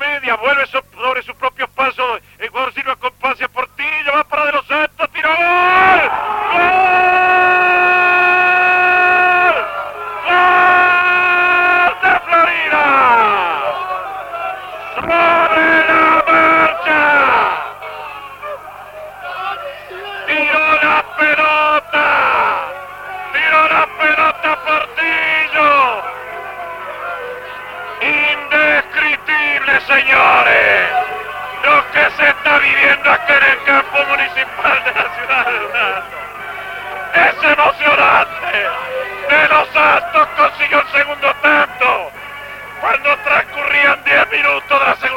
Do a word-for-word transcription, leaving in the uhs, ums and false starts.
media, vuelve sobre sus propios pasos. El jugador Silva con pase a Portillo, va para De los Santos, tiro gol. ¡Gol! ¡Gol de Florida! ¡Sobre la marcha! ¡Tiró la pelota! ¡Tiró la pelota Portillo! Indescriptible, señores, lo que se está viviendo aquí en el campo municipal de la ciudad de Durazno. Es emocionante. De los Santos consiguió el segundo tanto cuando transcurrían diez minutos de la segunda.